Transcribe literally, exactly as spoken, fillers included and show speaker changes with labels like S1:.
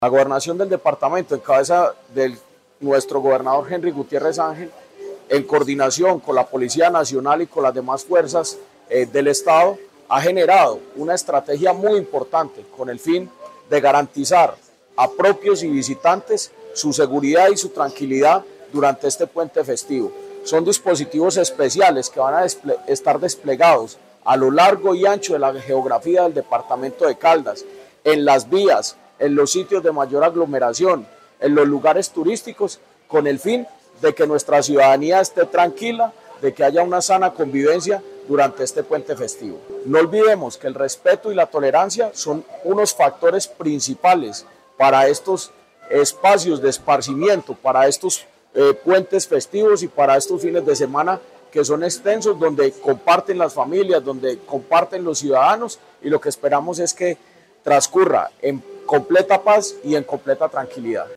S1: La gobernación del departamento, en cabeza de nuestro gobernador Henry Gutiérrez Ángel, en coordinación con la Policía Nacional y con las demás fuerzas eh, del Estado, ha generado una estrategia muy importante con el fin de garantizar a propios y visitantes su seguridad y su tranquilidad durante este puente festivo. Son dispositivos especiales que van a desple- estar desplegados a lo largo y ancho de la geografía del departamento de Caldas, en las vías, en los sitios de mayor aglomeración, en los lugares turísticos, con el fin de que nuestra ciudadanía esté tranquila, de que haya una sana convivencia durante este puente festivo. No olvidemos que el respeto y la tolerancia son unos factores principales para estos espacios de esparcimiento, para estos eh, puentes festivos y para estos fines de semana que son extensos, donde comparten las familias, donde comparten los ciudadanos, y lo que esperamos es que transcurra en completa paz y en completa tranquilidad.